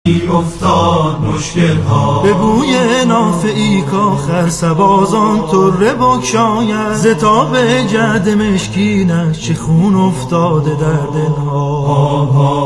افتاد مشکل ها به بوی نافعی کاخر سبازان طره بکشاید ز تاب جعد مشکینش چه خون افتاده در دلها.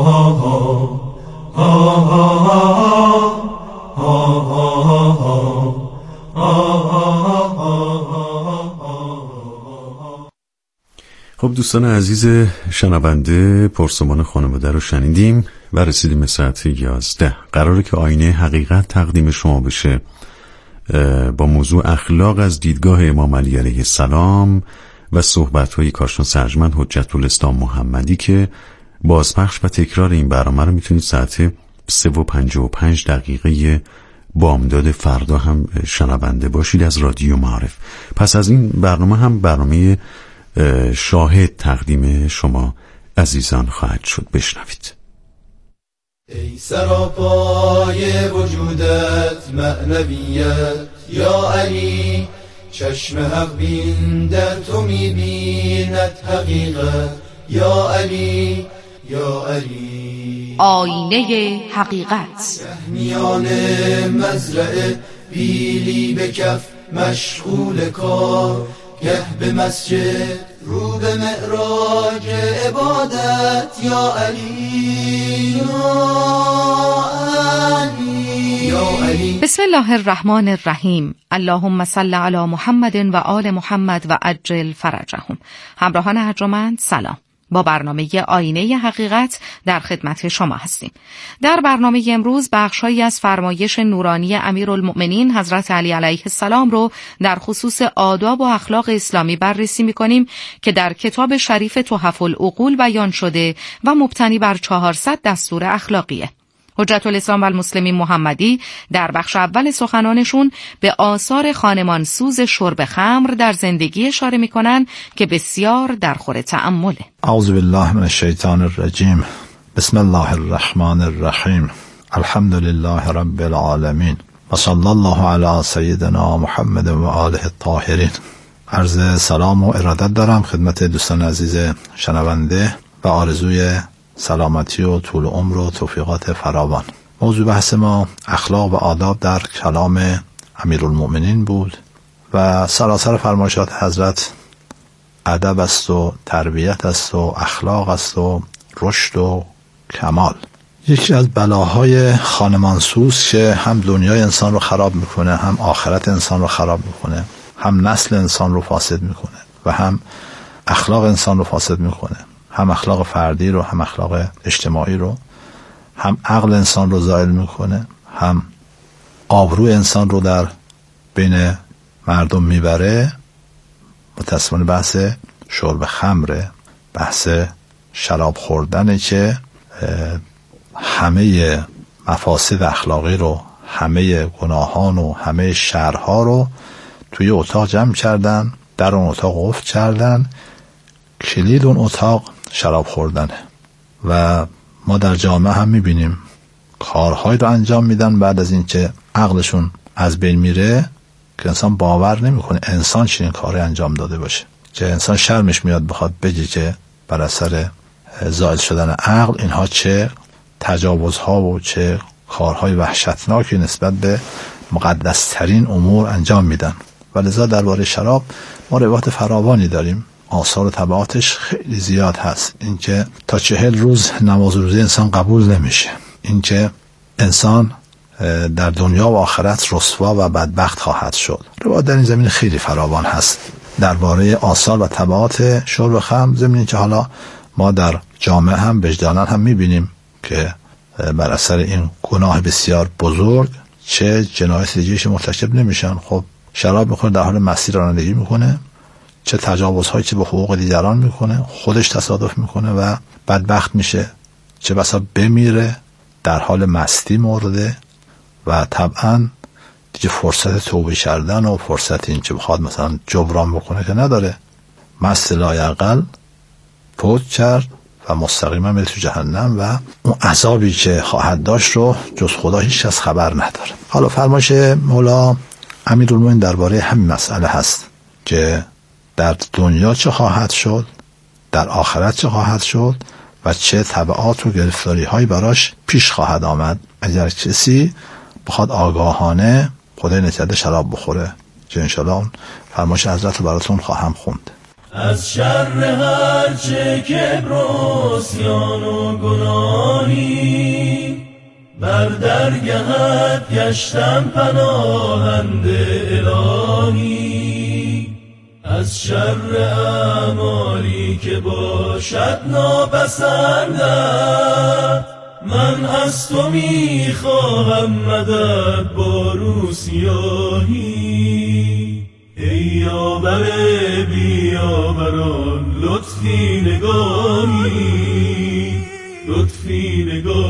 خب دوستان عزیز شنونده، پرسمان خانواده رو شنیدیم و رسیدیم به ساعت 11. قراره که آینه حقیقت تقدیم شما بشه با موضوع اخلاق از دیدگاه امام علی علیه السلام و صحبت‌های کارشناس ارجمند حجت الاسلام محمدی که بازپخش و تکرار این برنامه رو میتونید ساعت 3:55 بامداد فردا هم شنونده باشید از رادیو معارف. پس از این برنامه هم برنامه شاهد تقدیم شما عزیزان خواهد شد. بشنوید. ای سراپای وجودت معنویت یا علی، چشم حق بین در تو میبیند حقیقت یا علی یا علی. آینه حقیقت. میان مزرعه بیلی به کف مشغول کار، گه به مسجد رو به معراج عبادت یا علی یا علی. بسم الله الرحمن الرحیم. اللهم صل علی محمد و آل محمد و عجل فرجهم. همراهان ارجمند سلام. با برنامه آینه حقیقت در خدمت شما هستیم. در برنامه امروز بخش‌هایی از فرمایش نورانی امیرالمؤمنین حضرت علی علیه السلام رو در خصوص آداب و اخلاق اسلامی بررسی می‌کنیم که در کتاب شریف تحف العقول بیان شده و مبتنی بر 400 دستور اخلاقیه. حجت الاسلام و المسلمین محمدی در بخش اول سخنانشون به آثار خانمانسوز شرب خمر در زندگی اشاره میکنن که بسیار در خور تأمله. اعوذ بالله من الشیطان الرجیم. بسم الله الرحمن الرحیم. الحمد لله رب العالمین و صلی الله علی سیدنا محمد و آله الطاهرین. عرض سلام و ارادت دارم خدمت دوستان عزیز شنونده و آرزوی سلامتی و طول عمر و توفیقات فراوان. موضوع بحث ما اخلاق و آداب در کلام امیرالمؤمنین بود و سراسر فرمایشات حضرت ادب است و تربیت است و اخلاق است و رشد و کمال. یکی از بلاهای خانمانسوز که هم دنیای انسان رو خراب میکنه، هم آخرت انسان رو خراب میکنه، هم نسل انسان رو فاسد میکنه و هم اخلاق انسان رو فاسد میکنه، هم اخلاق فردی رو، هم اخلاق اجتماعی رو، هم عقل انسان رو زائل میکنه، هم آبروی انسان رو در بین مردم میبره. متاسفانه بحث شرب خمره، بحث شراب خوردنه که همه مفاسد اخلاقی رو، همه گناهان و همه شرها رو توی اتاق جمع کردن، در اون اتاق قفل کردن، کلید اون اتاق شراب خوردنه. و ما در جامعه هم میبینیم کارهایی رو انجام میدن بعد از این که عقلشون از بین میره که انسان باور نمیکنه انسان چنین کاری انجام داده باشه، که انسان شرمش میاد بخواد بگه که بر اثر زائل شدن عقل اینها چه تجاوزها و چه کارهای وحشتناکی نسبت به مقدسترین امور انجام میدن. و لذا درباره شراب ما روایات فراوانی داریم، آثار و تبعاتش خیلی زیاد هست. اینکه تا 40 روز نماز روزه انسان قبول نمیشه، اینکه انسان در دنیا و آخرت رسوا و بدبخت خواهد شد. روایات در این زمین خیلی فراوان هست درباره آثار و تبعات شرب خمر، زمینی که حالا ما در جامعه هم وجدانا هم میبینیم که بر اثر این گناه بسیار بزرگ چه جنایت دیگه‌اش مرتکب نمیشن. خب شراب میخوره، در حال مستی رانندگی میکنه، چه تجاوزهایی که به حقوق دیگران میکنه، خودش تصادف میکنه و بدبخت میشه، چه بسا بمیره در حال مستی مرده و طبعا دیگه فرصت توبه کردن و فرصت این که بخواد مثلا جبران بکنه که نداره. مست لایعقل فوت کرد و مستقیما میره تو جهنم و اون عذابی که خواهد داشت رو جز خدا هیچ کس خبر نداره. حالا فرمایش مولا امیرالمومنین درباره همین مسئله هست که در دنیا چه خواهد شد، در آخرت چه خواهد شد و چه تبعات و گرفتاری هایی براش پیش خواهد آمد اگر کسی بخواد آگاهانه خدای نکرده شراب بخوره، که انشاءالله اون فرمایش حضرت رو براتون خواهم خوند. از شر هرچه کبر و عصیان و گناهی بر درگهت گشتم پناهنده الهی. از شر اعمالی که باشد ناپسندت من از تو میخواهم مدد با روسیاهی. ای یاور بیاوران لطفی نگاهی، لطفی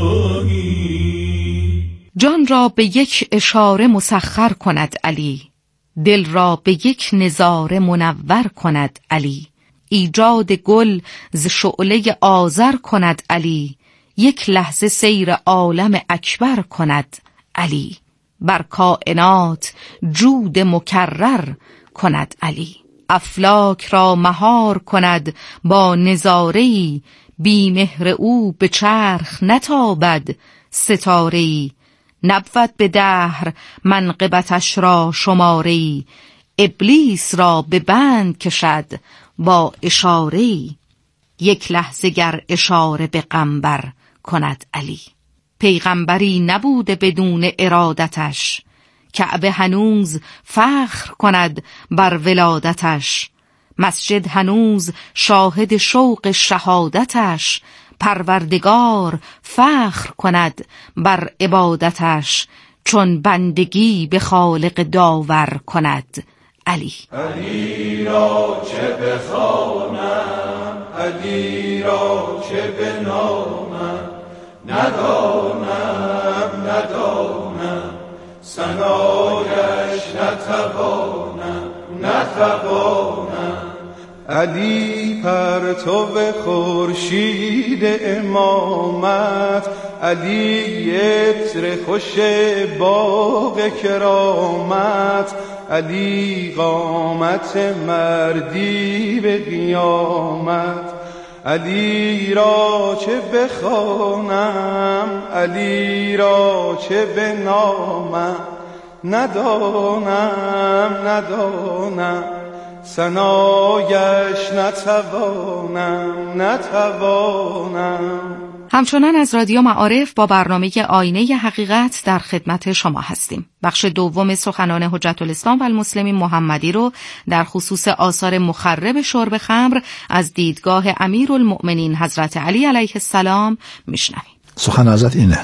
نگاهی. جان را به یک اشاره مسخر کند علی، دل را به یک نظاره منور کند علی. ایجاد گل ز شعله آذر کند علی، یک لحظه سیر عالم اکبر کند علی. بر کائنات جود مکرر کند علی. افلاک را مهار کند با نظاره‌ای، بی مهر او به چرخ نتابد ستاره‌ای. نبود به دهر منقبتش را شماره‌ای، ابلیس را به بند کشد با اشاره‌ای. یک لحظه گر اشاره به قنبر کند علی. پیغمبری نبوده بدون ارادتش، کعبه هنوز فخر کند بر ولادتش. مسجد هنوز شاهد شوق شهادتش، پروردگار فخر کند بر عبادتش. چون بندگی به خالق داور کند علی. علی را چه بخوانم، علی را چه بنامم، ندانم ثنایش نتوانم. علی پرتو خورشید امامت، علی عطر خوش باغ کرامت، علی قامت مردی به قیامت. علی را چه بخوانم، علی را چه بنامم، ندانم ثنایش نتوانم. همچنان از رادیو معارف با برنامه آینه حقیقت در خدمت شما هستیم. بخش دوم سخنان حجت الاسلام و المسلمین محمدی رو در خصوص آثار مخرب شرب خمر از دیدگاه امیرالمؤمنین حضرت علی علیه السلام میشنویم. سخن حضرت اینه: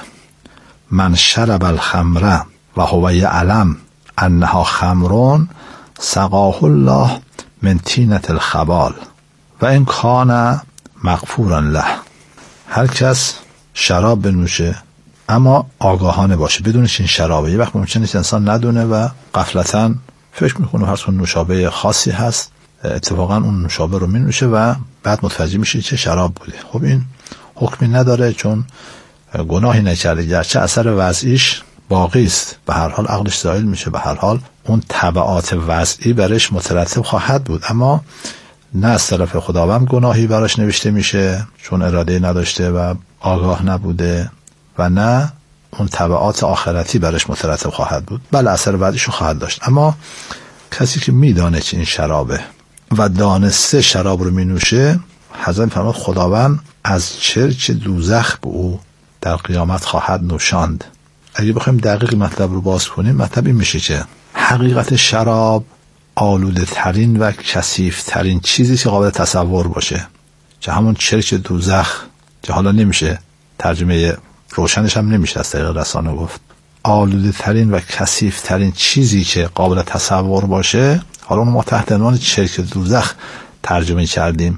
من شرب الخمر و هو یعلم انها خمرون سقاه الله من طینة الخبال و این کان مغفورا له. هر کس شراب بنوشه اما آگاهانه باشه، بدونش این شرابه. یه وقت ممکنه که انسان ندونه و غفلتاً فکر میکنه هر اون نوشابه خاصی هست، اتفاقا اون نوشابه رو مینوشه و بعد متوجه میشه چه شراب بوده. خب این حکمی نداره چون گناهی نکرده، گرچه اثر وضعیش باقی است، به هر حال عقلش زائل میشه، به هر حال اون تبعات وضعی برش مترتب خواهد بود، اما نه از طرف خداوند گناهی براش نوشته میشه چون اراده نداشته و آگاه نبوده، و نه اون تبعات آخرتی برش مترتب خواهد بود، بله اثر بعدیشو خواهد داشت. اما کسی که میدانه چه این شرابه و دانسته شراب رو مینوشه، حضرت فرمود خداوند از چرک دوزخ به او در قیامت خواهد نوشاند. اگه بخوایم دقیق مطلب رو باز کنیم، مطلب این میشه که حقیقت شراب آلوده ترین و کثیف ترین چیزی که قابل تصور باشه، که همون چرک دوزخ، که حالا نمیشه ترجمه روشنش هم نمیشه از طریق رسانه گفت، آلوده ترین و کثیف ترین چیزی که قابل تصور باشه، حالا اون ما تحت عنوان چرک دوزخ ترجمه کردیم.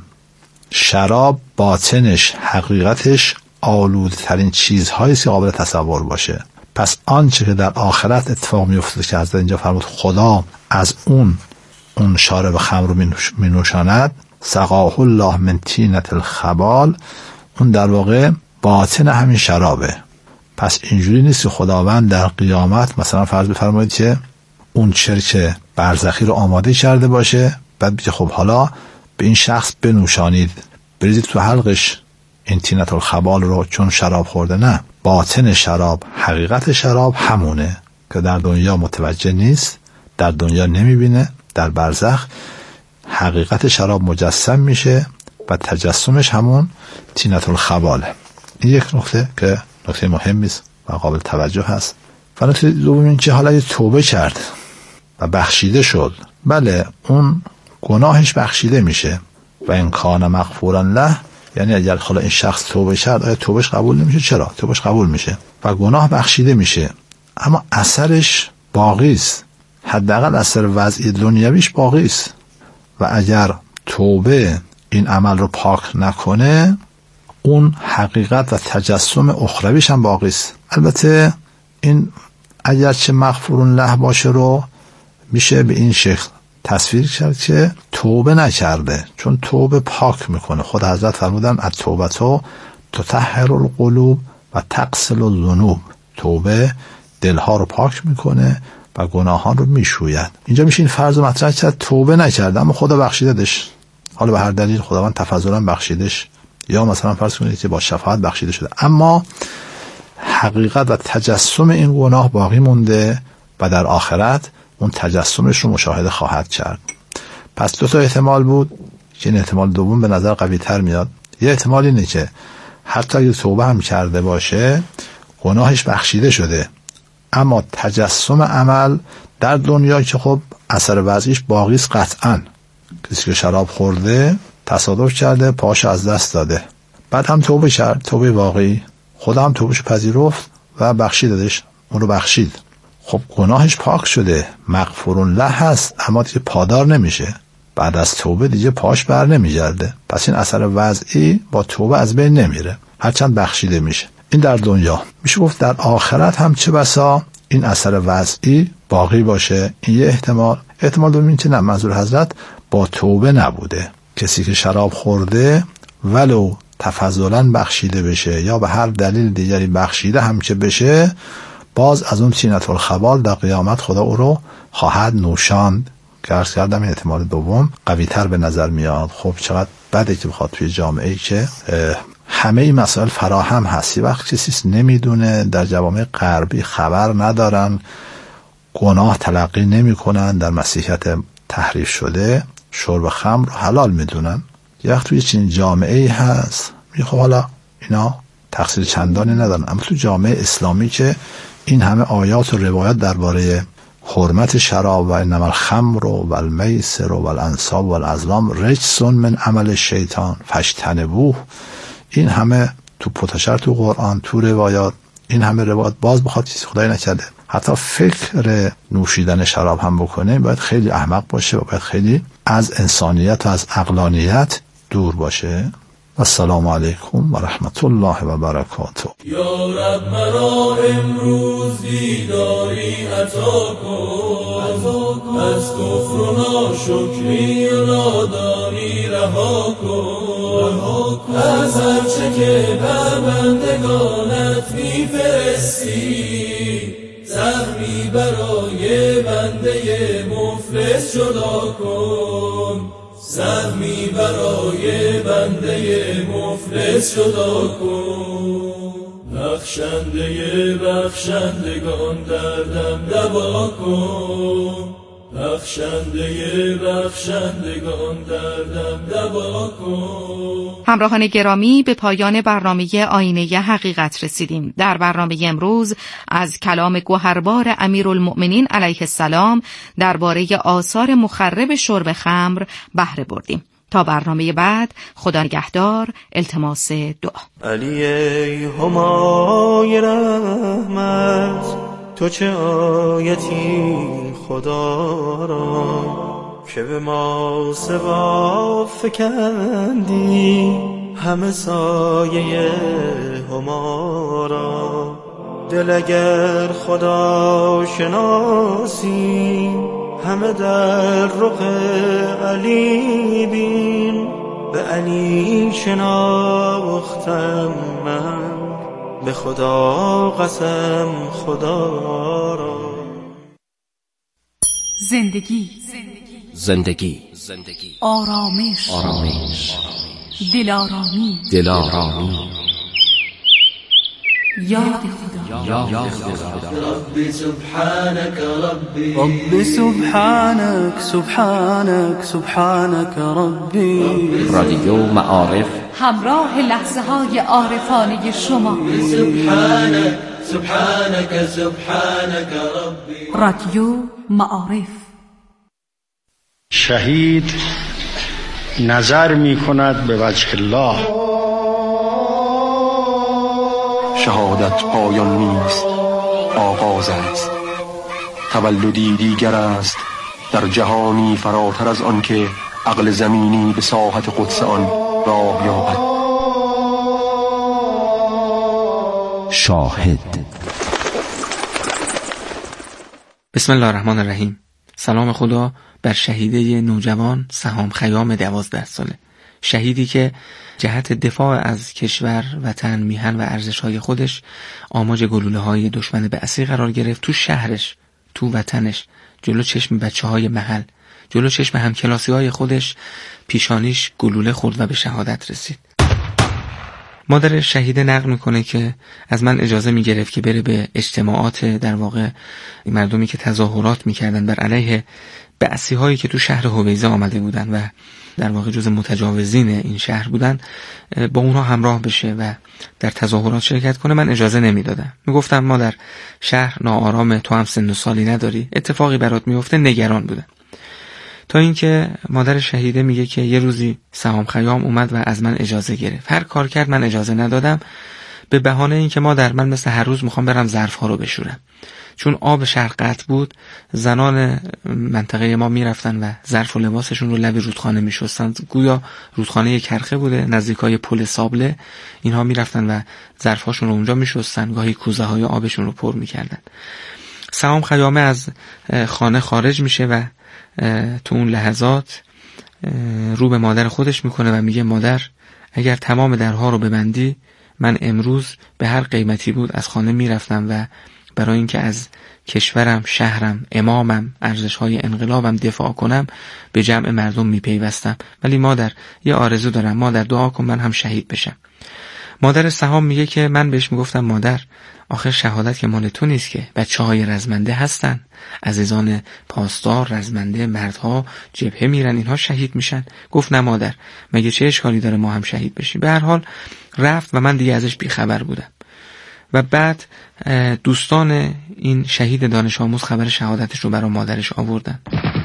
شراب باطنش، حقیقتش آلوده ترین چیزهایی که قابل تصور باشه. پس آنچه که در آخرت اتفاق میفته که از اینجا فرمود خدا از اون شارب خمر رو مینوشاند، سقاه الله من طینة الخبال، اون در واقع باطن همین شرابه. پس اینجوری نیست که خداوند در قیامت مثلا فرض بفرمایید که اون چرک برزخی رو آماده کرده باشه، بعد بگه خب حالا به این شخص بنوشانید، بریزید تو حلقش این طینة الخبال رو چون شراب خورده، نه، باطن شراب، حقیقت شراب همونه که در دنیا متوجه نیست، در دنیا نمیبینه، در برزخ حقیقت شراب مجسم میشه و تجسمش همون طینة الخباله. این یک نکته که نکته مهمی است و قابل توجه هست. و نکته دوم این که حالا اگه توبه کرد و بخشیده شد، بله اون گناهش بخشیده میشه. و این کان مغفورا له، یعنی اگر حالا این شخص توبه کرد، آیا توبهش قبول نمیشه؟ چرا؟ توبهش قبول میشه و گناه بخشیده میشه، اما اثرش باقی است، حداقل اثر وضعی دنیویش باقی است. و اگر توبه این عمل رو پاک نکنه، اون حقیقت و تجسم اخرویش هم باقی است. البته این اگرچه مغفورون له باشه رو میشه به این شکل تصویر کرد که توبه نکرده، چون توبه پاک میکنه. خود حضرت فرمودن التوبه تطهر القلوب و تغسل الذنوب. توبه دلها رو پاک میکنه و گناهان رو میشوید. اینجا میشه این فرض رو مطرح کرد توبه نکرده اما خدا بخشیدش، حالا به هر دلیل خداوند تفضلا بخشیدش، یا مثلا فرض کنید که با شفاعت بخشیده شده، اما حقیقت و تجسم این گناه باقی مونده و در آخرت اون تجسمش رو مشاهده خواهد کرد. پس دو تا احتمال بود که این احتمال دوم به نظر قوی تر میاد. یه احتمال اینه که حتی اگه توبه هم کرده باشه گناهش بخشیده شده، اما تجسم عمل در دنیا که خب اثر وضعیش باقی است قطعاً. کسی که شراب خورده، تصادف کرده، پاش از دست داده، بعد هم توبه کرد، توبه واقعی، خدا هم توبهش پذیرفت و بخشید دادش، اون رو بخشید. خب گناهش پاک شده، مغفورون له هست، اما دیگه پادار نمیشه. بعد از توبه دیگه پاش بر نمیگرده. پس این اثر وضعی با توبه از بین نمیره، هرچند بخشیده میشه. این در دنیا. میشه گفت در آخرت هم چه بسا این اثر وضعی باقی باشه. این یه احتمال. احتمال دوم این که نه، منظور حضرت با توبه نبوده. کسی که شراب خورده ولو تفضلا بخشیده بشه یا به هر دلیل دیگری بخشیده هم که بشه، باز از اون طینة الخبال در قیامت خدا او رو خواهد نوشاند. که عرض کردم این احتمال دوم قوی تر به نظر میاد. خب چقدر بده که بخواد توی جامعه‌ای که همه این مسائل فراهم هستی وقت کسی نمیدونه، در جوامع غربی خبر ندارن، گناه تلقی نمی کنن، در مسیحیت تحریف شده شرب خمر رو حلال میدونن. یه وقت توی چنین جامعه‌ای هست خب حالا اینا تقصیر چندانی ندارن، اما تو جامعه اسلامی که این همه آیات و روایات درباره حرمت شراب و انما الخمر و المیسر و الانصاب و الازلام رجس من عمل الشیطان فاجتنبوه، این همه تو پتاشر، تو قرآن، تو روایات، این همه روایات، باز بخواد چیزی خدای نکرده حتی فکر نوشیدن شراب هم بکنه، باید خیلی احمق باشه و باید خیلی از انسانیت و از عقلانیت دور باشه. السلام علیکم و رحمت الله و برکاته. یا رب مرا امروز دیداری عطا کن، از کفر و ناشکری و نادانی رها کن، از هرچه که بر بندگانت میفرستی، سهمی برای بنده مفلس جدا کن، سهمی برای بنده مفلس جدا کن. بخشنده بخشندگان دردم دوا کن، بخشنده بخشندگان دردم دوا کن. همراهان گرامی، به پایان برنامه آینه حقیقت رسیدیم. در برنامه امروز از کلام گوهربار امیرالمؤمنین علیه السلام درباره آثار مخرب شرب خمر بهره بردیم. تا برنامه بعد، خدا نگهدار. التماس دعا. علی ای همای رحمت، تو چه آیتی خدا را که به ما سوا فکندی، همه سایه هما را. دل اگر خدا شناسی، همه در رخ علی بین. به علی شناختم من، به خدا قسم خدا را. زندگی، زندگی، آرامش، دلارامی، یاد خدا. ربي سبحانك ربي رب سبحانك سبحانك سبحانك ربي. رادیو معارف همراه لحظه های عارفانه شما. سبحانك سبحانك سبحانك ربي. رادیو معارف. شهید نظر می کند به وجه الله. شهادت پایان نیست، آغاز است. تولدی دیگر است در جهانی فراتر از آن که عقل زمینی به ساحت قدس آن راه یابد. شاهد. بسم الله الرحمن الرحیم. سلام خدا بر شهیده نوجوان سهام خیام 12 ساله، شهیدی که جهت دفاع از کشور، وطن، میهن و ارزش‌های خودش آماج گلوله‌های دشمن بعثی قرار گرفت. تو شهرش، تو وطنش، جلو چشم بچه‌های محل، جلو چشم همکلاسی‌های خودش پیشانیش گلوله خورد و به شهادت رسید. مادر شهیده نقل میکنه که از من اجازه میگرفت که بره به اجتماعات، در واقع مردمی که تظاهرات میکردن بر علیه بعثی هایی که تو شهر هویزه آمده بودن و در واقع جز متجاوزین این شهر بودن، با اونها همراه بشه و در تظاهرات شرکت کنه. من اجازه نمیدادم. میگفتم مادر، شهر ناآرامه، تو هم سن و سالی نداری، اتفاقی برات میفته. نگران بودم. تا اینکه مادر شهیده میگه که یه روزی سهام خیام اومد و از من اجازه گرفت. هر کار کرد من اجازه ندادم، به بهانه اینکه مادر، من مثل هر روز میخوام برم ظرف ها رو بشورم. چون آب شهر قطع بود، زنان منطقه ما میرفتن و ظرف و لباسشون رو لب رودخانه میشستن. گویا رودخانه کرخه بوده نزدیکای پل سابله. اینها میرفتن و ظرفاشون رو اونجا میشستن، گاهی کوزه های آبشون رو پر میکردن. سهام خیامه از خانه خارج میشه و تو اون لحظات رو به مادر خودش میکنه و میگه مادر، اگر تمام درها رو ببندی، من امروز به هر قیمتی بود از خانه میرفتم و برای اینکه از کشورم، شهرم، امامم، ارزش‌های انقلابم دفاع کنم به جمع مردم میپیوستم. ولی مادر، یه آرزو دارم، مادر دعا کن من هم شهید بشم. مادر سهام میگه که من بهش میگفتم مادر، آخر شهادت که مال تو نیست که، بچه‌های رزمنده هستن، عزیزان پاسدار، رزمنده، مردها جبهه میرن، اینها شهید میشن. گفت نه مادر، مگه چه اشکالی داره ما هم شهید بشیم. به هر حال رفت و من دیگه ازش بیخبر بودم. و بعد دوستان این شهید دانش آموز خبر شهادتش رو برای مادرش آوردن.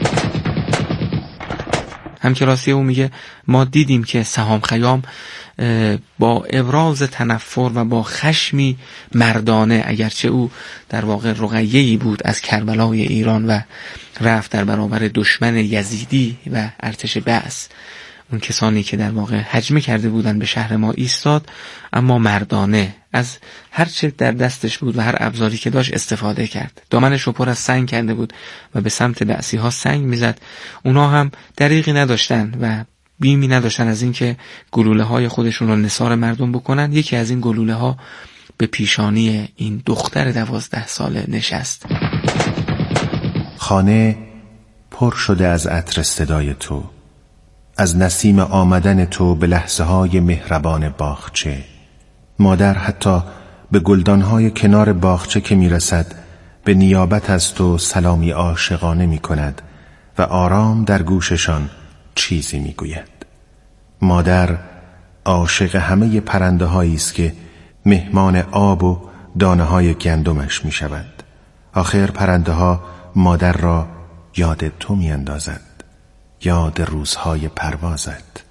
همکلاسی او میگه ما دیدیم که سهام خیام با ابراز تنفر و با خشمی مردانه، اگرچه او در واقع رقیه‌ای بود از کربلای ایران و رفت در برابر دشمن یزیدی و ارتش بعث، اون کسانی که در واقع هجمه کرده بودن به شهر ما، ایستاد، اما مردانه از هر چه در دستش بود و هر ابزاری که داشت استفاده کرد. دامنش رو پر از سنگ کرده بود و به سمت بعثی ها سنگ میزد. اونا هم دریغی نداشتن و بیمی نداشتن از اینکه گلوله های خودشون رو نثار مردم بکنن. یکی از این گلوله ها به پیشانی این دختر 12 ساله نشست. خانه پر شده از عطر صدای تو، از نسیم آمدن تو به لحظه های مهربان باغچه. مادر حتی به گلدانهای کنار باغچه که میرسد به نیابت از تو سلامی عاشقانه می کند و آرام در گوششان چیزی می گوید. مادر عاشق همه پرنده هایی است که مهمان آب و دانه های گندمش می شود. آخر پرنده ها مادر را یاد تو می اندازد، یاد روزهای پروازت.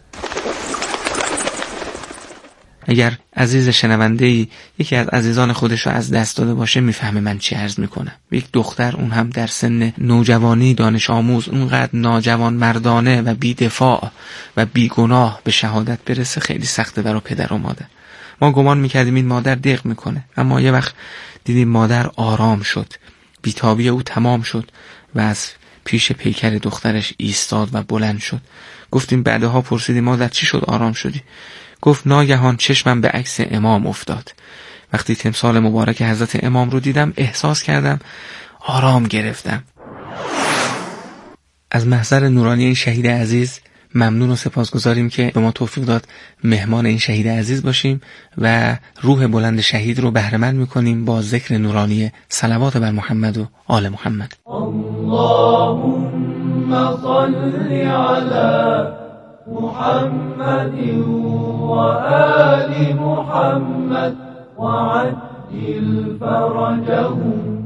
اگر عزیز شنونده‌ای یکی از عزیزان خودش رو از دست داده باشه، میفهمه من چی عرض میکنم. یک دختر، اون هم در سن نوجوانی، دانش آموز، اونقدر ناجوان مردانه و بی دفاع و بی گناه به شهادت برسه، خیلی سخته برای پدر و مادر. ما گمان میکردیم این مادر دق میکنه، اما یه وقت دیدیم مادر آرام شد، بیتابی او تمام شد و از پیش پیکر دخترش ایستاد و بلند شد. گفتیم بعدها پرسیدیم مادر چی شد آرام شدی؟ گفت ناگهان چشمم به عکس امام افتاد. وقتی تمثال مبارک حضرت امام رو دیدم احساس کردم آرام گرفتم. از محضر نورانی این شهید عزیز ممنون و سپاسگزاریم که به ما توفیق داد مهمان این شهید عزیز باشیم و روح بلند شهید رو بهره مند می‌کنیم با ذکر نورانی صلوات بر محمد و آل محمد. اللهم صل علی محمد و آل محمد و عجل فرجهم.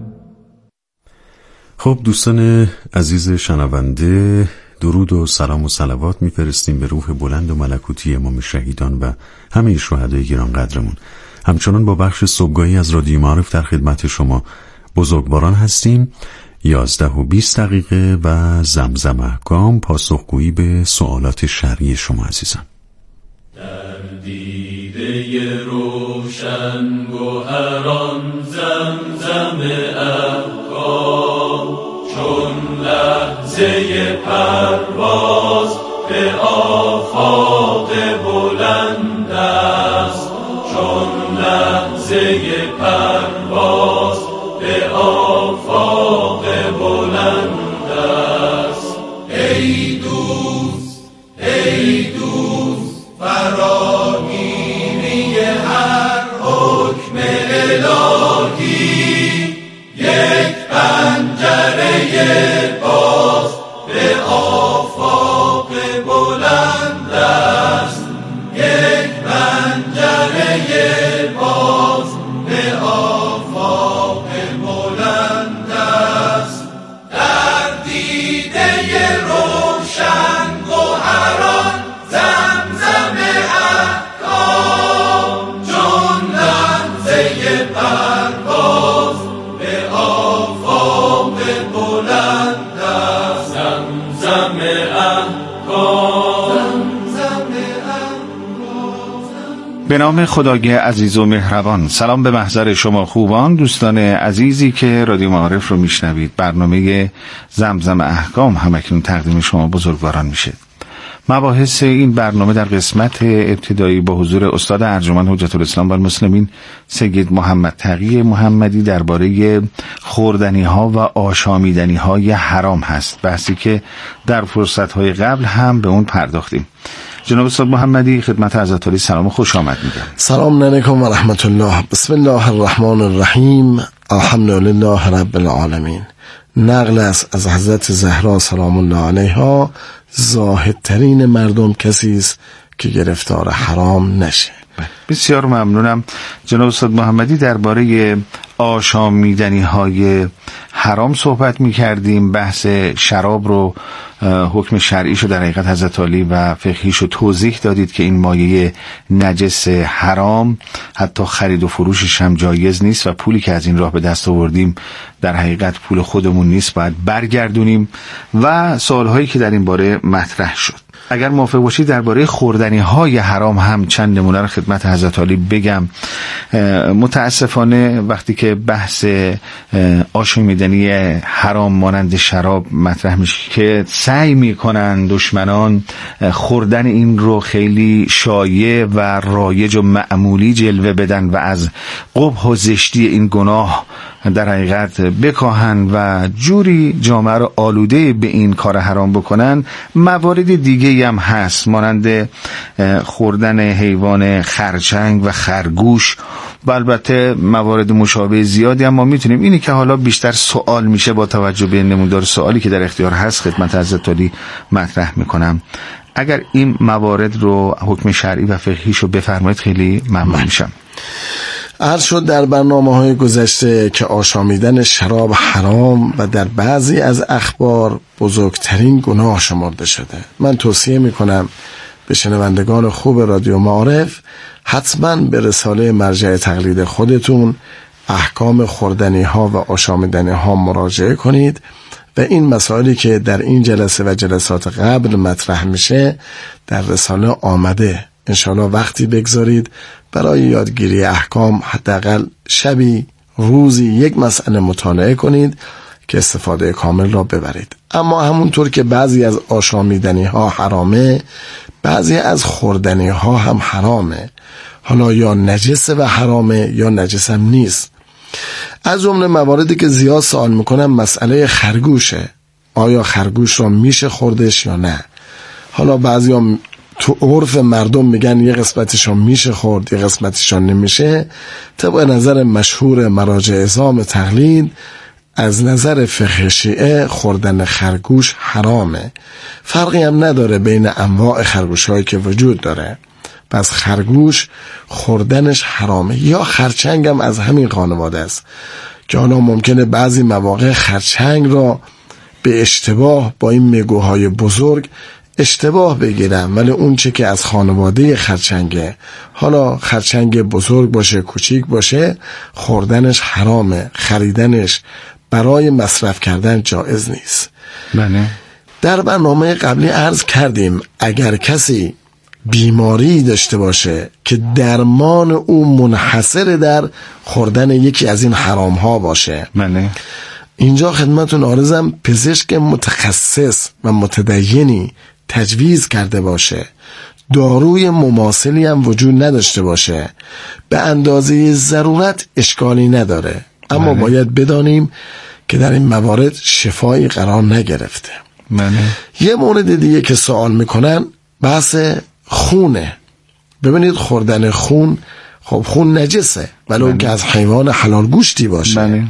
خب دوستان عزیز شنونده، درود و سلام و صلوات میفرستیم به روح بلند و ملکوتی امام شهیدان و همه شهدای گرانقدرمون. همچنان با بخش صبحگاهی از رادیو معارف در خدمت شما بزرگواران هستیم. 11:20 و زمزم احکام، پاسخگویی به سوالات شرعی شما عزیزان. در دیده روشن گوهران زمزم احکام، چون لحظه پرواز به آفاق بلند است، چون لحظه پرواز به آفاق بلند است. ای دوست ای دوست فراگیری هر حکم الهی، یک پنجره باز به آفاق بلند است، یک پنجره باز به آفاق بلند است. در دیده روشن گوهران زمزم احکام، چون لحظه پرواز به آفاق بلند است. زمزم احکام، زمزم احکام. به نام خدای عزیز و مهربان. سلام به محضر شما خوبان، دوستان عزیزی که رادیو معارف رو میشنوید. برنامه زمزم احکام همکنون تقدیم شما بزرگواران میشه. مباحث این برنامه در قسمت ابتدایی با حضور استاد ارجمند حجت الاسلام و المسلمین سید محمد تقی محمدی درباره خوردنی ها و آشامیدنی های حرام هست، بحثی که در فرصت های قبل هم به اون پرداختیم. جناب استاد محمدی خدمت حضرت علی سلام و خوش آمد میگم. سلام علیکم و رحمت الله. بسم الله الرحمن الرحیم. الحمدلله رب العالمین. نقل است از حضرت زهرا سلام الله علیها، زاهدترین مردم کسی است که گرفتار حرام نشه. بسیار ممنونم جناب استاد محمدی. درباره آشامیدنی های حرام صحبت می کردیم. بحث شراب رو، حکم شرعیشو در حقیقت حضرت علی و فقهیشو توضیح دادید که این مایه نجس حرام حتی خرید و فروشش هم جایز نیست و پولی که از این راه به دست آوردیم در حقیقت پول خودمون نیست، باید برگردونیم و سوالهایی که در این باره مطرح شد. اگر موافق باشید درباره خوردنی های حرام هم چند نمونه رو خدمت حضرت علی بگم. متاسفانه وقتی که بحث آشامیدنی حرام مانند شراب مطرح میشه که سعی میکنن دشمنان خوردن این رو خیلی شایع و رایج و معمولی جلوه بدن و از قبح و زشتی این گناه در حقیقت بکاهن و جوری جامعه رو آلوده به این کار حرام بکنن. موارد دیگه هم هست مانند خوردن حیوان خرچنگ و خرگوش و البته موارد مشابه زیادی هم ما میتونیم. اینی که حالا بیشتر سوال میشه با توجه به نمودار سوالی که در اختیار هست خدمت حضرت علی مطرح میکنم. اگر این موارد رو حکم شرعی و فقهیشو بفرمایید خیلی ممنون میشم. عرض شد در برنامه‌های گذشته که آشامیدن شراب حرام و در بعضی از اخبار بزرگترین گناه شمرده شده. من توصیه میکنم به شنوندگان خوب رادیو معارف حتما به رساله مرجع تقلید خودتون احکام خوردنی ها و آشامیدنی ها مراجعه کنید و این مسائلی که در این جلسه و جلسات قبل مطرح میشه در رساله آمده. انشاءالله وقتی بگذارید برای یادگیری احکام، حداقل شبی روزی یک مسئله مطالعه کنید که استفاده کامل را ببرید. اما همونطور که بعضی از آشامیدنی ها حرامه، بعضی از خوردنی ها هم حرامه. حالا یا نجسه و حرامه یا نجس هم نیست. از جمله مواردی که زیاد سوال میکنم مسئله خرگوشه. آیا خرگوش را میشه خوردش یا نه؟ حالا بعضی هم تو عرف مردم میگن یه قسمتشان میشه خورد، یه قسمتشان نمیشه. طبق نظر مشهور مراجع عظام تقلید، از نظر فقه شیعه خوردن خرگوش حرامه. فرقی هم نداره بین انواع خرگوش هایی که وجود داره. پس خرگوش خوردنش حرامه. یا خرچنگ هم از همین خانواده است که حالا ممکنه بعضی مواقع خرچنگ را به اشتباه با این میگوهای بزرگ اشتباه بگیرم، ولی اون چه که از خانواده خرچنگه، حالا خرچنگ بزرگ باشه کوچیک باشه، خوردنش حرامه، خریدنش برای مصرف کردن جایز نیست. بله. در برنامه قبلی عرض کردیم اگر کسی بیماری داشته باشه که درمان او منحصر در خوردن یکی از این حرام ها باشه، بله، اینجا خدمتون عارضم پزشک متخصص و متدینی تجویز کرده باشه، داروی مماثلی هم وجود نداشته باشه، به اندازه ضرورت اشکالی نداره. اما باید بدانیم که در این موارد شفایی قرار نگرفته. یه مورد دیگه که سوال میکنن بحث خونه. ببینید خوردن خون، خب خون نجسه ولو که از حیوان حلال گوشتی باشه،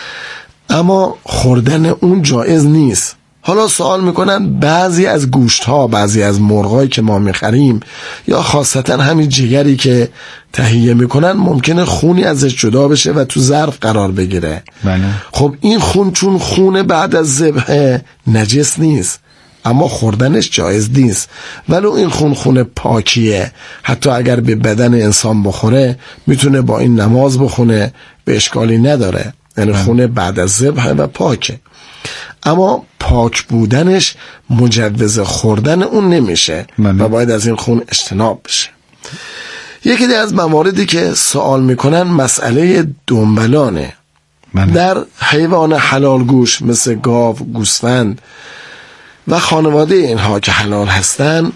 اما خوردن اون جایز نیست. حالا سوال میکنن بعضی از گوشت ها، بعضی از مرغایی که ما میخریم یا خاصتا همین جگری که تهیه میکنن ممکنه خونی ازش جدا بشه و تو ظرف قرار بگیره. خب این خون چون خون بعد از ذبح نجس نیست، اما خوردنش جایز نیست. ولو این خون پاکیه، حتی اگر به بدن انسان بخوره میتونه با این نماز بخونه، به اشکالی نداره. یعنی خون بعد از ذبح و پاکه، اما پاک بودنش مجوز خوردن اون نمیشه و باید از این خون اجتناب بشه. یکی از مواردی که سوال میکنن مسئله دنبلانه. در حیوان حلال گوش مثل گاو، گوسفند و خانواده اینها که حلال هستن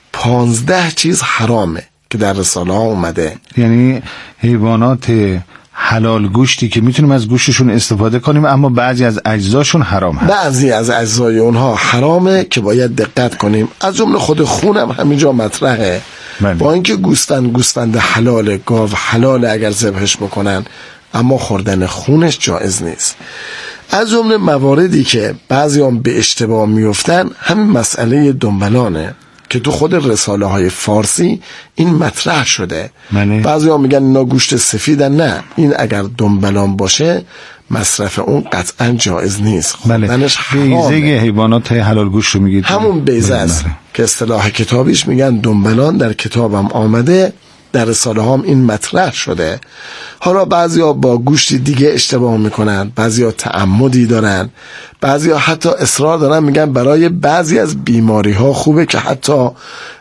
15 چیز حرامه که در رساله ها اومده. یعنی حیوانات حلال گوشتی که میتونیم از گوشتشون استفاده کنیم، اما بعضی از اجزاشون حرام هست. بعضی از اجزای اونها حرامه که باید دقت کنیم. از جمله خود خونم همینجا مطرحه. با اینکه گوسفند حلاله، گاو حلاله اگر ذبحش بکنن، اما خوردن خونش جایز نیست. از جمله مواردی که بعضی هم به اشتباه میفتن همین مسئله دنبلانه که تو خود رساله های فارسی این مطرح شده. بعضی ها میگن اینا گوشت سفیدن، نه، این اگر دنبلان باشه مصرف اون قطعا جایز نیست. خوردنش حرامه. بیزه حیوانات حلال گوشت رو میگید؟ همون بیزه است که اصطلاح کتابیش میگن دنبلان. در کتابم آمده، در رساله هم این مطرح شده. حالا بعضیا با گوشت دیگه اشتباه میکنن، بعضیا تعمدی دارن، بعضیا حتی اصرار دارن میگن برای بعضی از بیماری ها خوبه، که حتی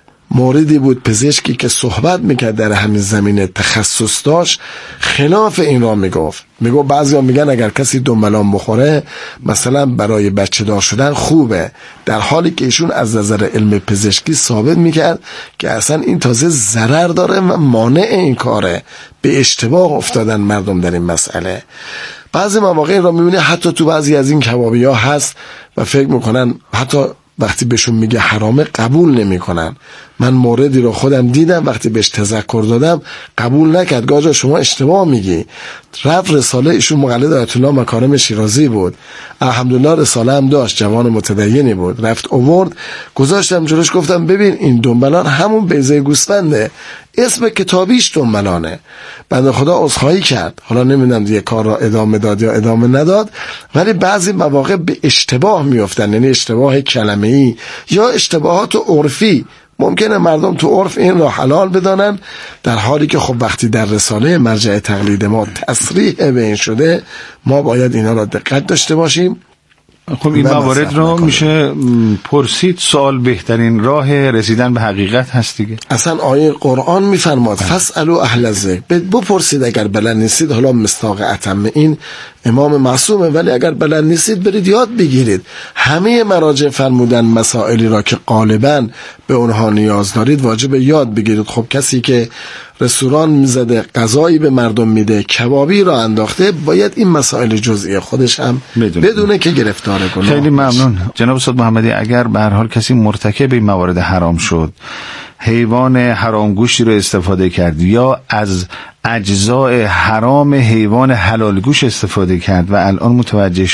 موردی بود پزشکی که صحبت میکرد در همین زمینه تخصص داشت خلاف این را میگفت بعضیا میگن اگر کسی دنبلان بخوره مثلا برای بچه دار شدن خوبه، در حالی که ایشون از نظر علم پزشکی ثابت میکرد که اصلا این تازه ضرر داره و مانع این کاره. به اشتباه افتادن مردم در این مسئله. بعضی مواقع را میبینه حتی تو بعضی از این کبابی ها هست و فکر میکنن حتی وقتی بهشون میگه حرامه قبول نمیکنن. من موردی رو خودم دیدم وقتی بهش تذکر دادم قبول نکرد. گاجا شما اشتباه میگی. رفت رساله ایشون مقلد آیت الله مکارم شیرازی بود، الحمدلله رساله هم داشت، جوان متدینی بود، رفت آورد گذاشتم جلوش، گفتم ببین این دنبلان همون بیضه گوسفنده، اسم کتابیش دنبلانه. بنده خدا عذرخواهی کرد. حالا نمیدونم دیگه کار را ادامه داد یا ادامه نداد، ولی بعضی مواقع به اشتباه میافتن، یعنی اشتباه کلمه‌ای یا اشتباهات عرفی. ممکنه مردم تو عرف این را حلال بدانن، در حالی که خب وقتی در رساله مرجع تقلید ما تصریح به این شده، ما باید اینا را دقت داشته باشیم. خب این موارد رو میشه پرسید. سوال بهترین راه رسیدن به حقیقت هست دیگه. اصلا آیه قرآن میفرماد فاسألوا اهل الذکر، بپرسید اگر بلد نیستید. حالا مصداق اتم این امام معصومه، ولی اگر بلد نیستید برید یاد بگیرید. همه مراجع فرمودن مسائلی را که غالبا به اونها نیاز دارید واجب یاد بگیرید. خب کسی که رستوران میزده، غذایی به مردم میده، کبابی را انداخته، باید این مسائل جزئی خودش هم بدونه که گرفتار گناه. خیلی ممنون جناب استاد محمدی. اگر به هر حال کسی مرتکب این موارد حرام شد، حیوان حرام گوشتی رو استفاده کرد یا از اجزاء حرام حیوان حلال گوش استفاده کرد و الان متوجه